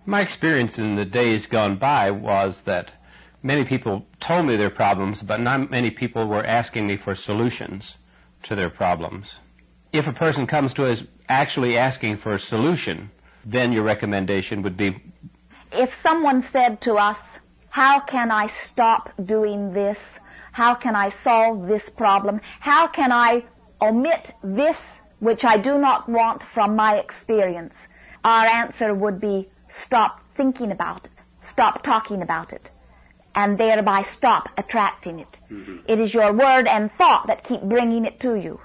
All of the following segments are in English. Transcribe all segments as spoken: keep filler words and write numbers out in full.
My experience in the days gone by was that many people told me their problems, but not many people were asking me for solutions to their problems. If a person comes to us actually asking for a solution, then your recommendation would be... If someone said to us, how can I stop doing this? How can I solve this problem? How can I omit this which I do not want from my experience? Our answer would be, stop thinking about it. Stop talking about it. And thereby stop attracting it. Mm-hmm. It is your word and thought that keep bringing it to you.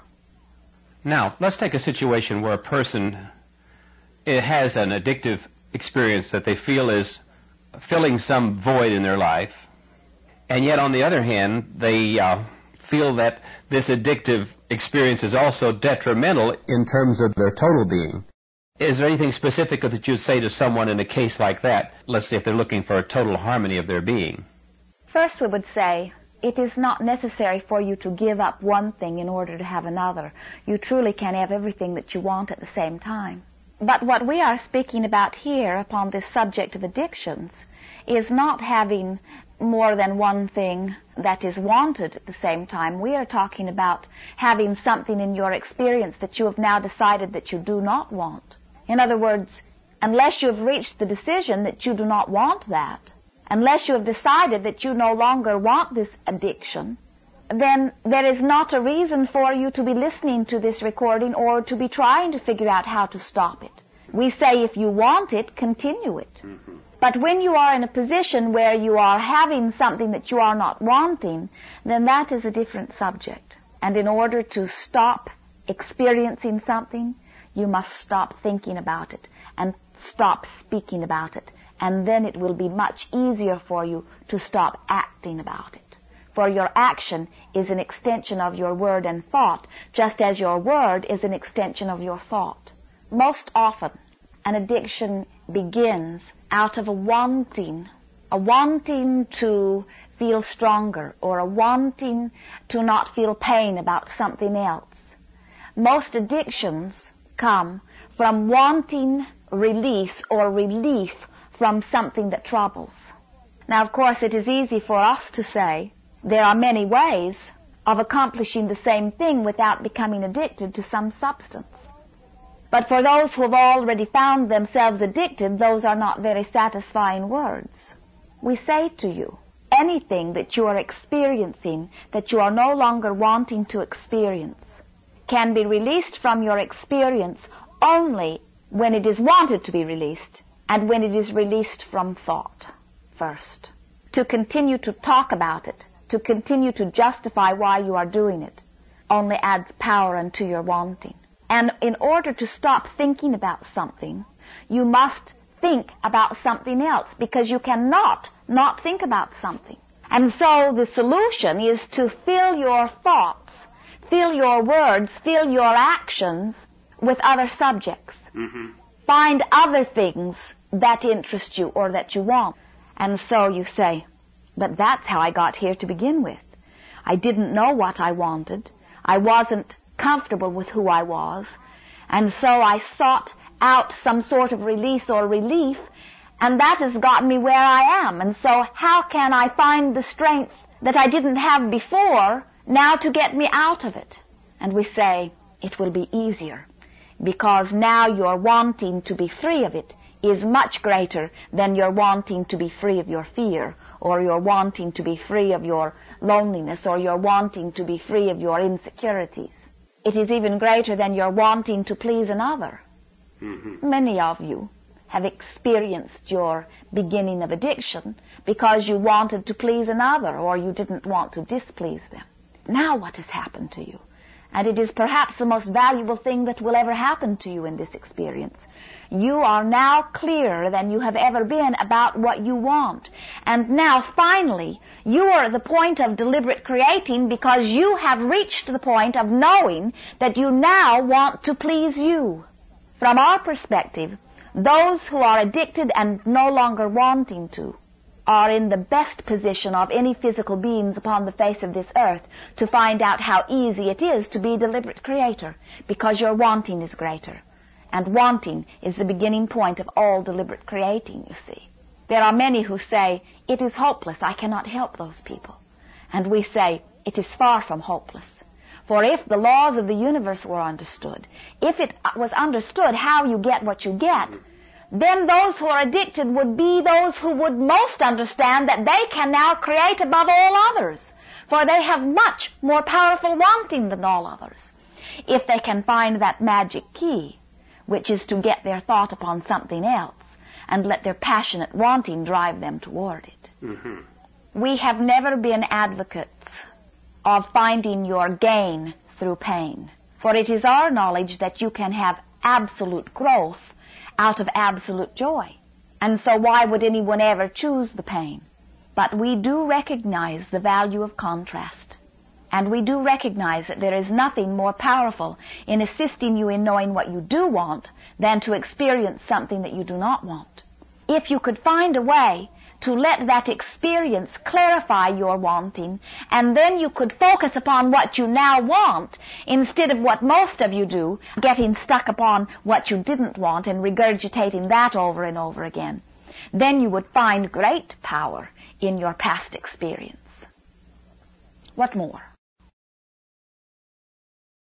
Now, let's take a situation where a person it has an addictive experience that they feel is filling some void in their life, and yet on the other hand, they uh, feel that this addictive experience is also detrimental in terms of their total being. Is there anything specific that you'd say to someone in a case like that, let's say if they're looking for a total harmony of their being? First, we would say, it is not necessary for you to give up one thing in order to have another. You truly can have everything that you want at the same time. But what we are speaking about here upon this subject of addictions is not having more than one thing that is wanted at the same time. We are talking about having something in your experience that you have now decided that you do not want. In other words, unless you have reached the decision that you do not want that, unless you have decided that you no longer want this addiction, then there is not a reason for you to be listening to this recording or to be trying to figure out how to stop it. We say if you want it, continue it. Mm-hmm. But when you are in a position where you are having something that you are not wanting, then that is a different subject. And in order to stop experiencing something, you must stop thinking about it and stop speaking about it. And then it will be much easier for you to stop acting about it. For your action is an extension of your word and thought, just as your word is an extension of your thought. Most often, an addiction begins out of a wanting, a wanting to feel stronger, or a wanting to not feel pain about something else. Most addictions come from wanting release or relief from something that troubles. Now, of course, it is easy for us to say there are many ways of accomplishing the same thing without becoming addicted to some substance. But for those who have already found themselves addicted, those are not very satisfying words. We say to you, anything that you are experiencing that you are no longer wanting to experience can be released from your experience only when it is wanted to be released, and when it is released from thought first. To continue to talk about it, to continue to justify why you are doing it, only adds power unto your wanting. And in order to stop thinking about something, you must think about something else, because you cannot not think about something. And so the solution is to fill your thoughts, fill your words, fill your actions with other subjects. Mm-hmm. Find other things that interest you or that you want. And so you say, but that's how I got here to begin with. I didn't know what I wanted. I wasn't comfortable with who I was. And so I sought out some sort of release or relief, and that has gotten me where I am. And so how can I find the strength that I didn't have before now to get me out of it? And we say, it will be easier, because now your wanting to be free of it is much greater than your wanting to be free of your fear, or your wanting to be free of your loneliness, or your wanting to be free of your insecurities. It is even greater than your wanting to please another. Mm-hmm. Many of you have experienced your beginning of addiction because you wanted to please another, or you didn't want to displease them. Now what has happened to you? And it is perhaps the most valuable thing that will ever happen to you in this experience. You are now clearer than you have ever been about what you want. And now, finally, you are at the point of deliberate creating, because you have reached the point of knowing that you now want to please you. From our perspective, those who are addicted and no longer wanting to are in the best position of any physical beings upon the face of this earth to find out how easy it is to be a deliberate creator, because your wanting is greater. And wanting is the beginning point of all deliberate creating, you see. There are many who say, it is hopeless, I cannot help those people. And we say, it is far from hopeless. For if the laws of the universe were understood, if it was understood how you get what you get, then those who are addicted would be those who would most understand that they can now create above all others, for they have much more powerful wanting than all others. If they can find that magic key, which is to get their thought upon something else, and let their passionate wanting drive them toward it. Mm-hmm. We have never been advocates of finding your gain through pain, for it is our knowledge that you can have absolute growth out of absolute joy. And so why would anyone ever choose the pain? But we do recognize the value of contrast. And we do recognize that there is nothing more powerful in assisting you in knowing what you do want than to experience something that you do not want. If you could find a way to let that experience clarify your wanting, and then you could focus upon what you now want instead of what most of you do, getting stuck upon what you didn't want and regurgitating that over and over again, then you would find great power in your past experience. What more?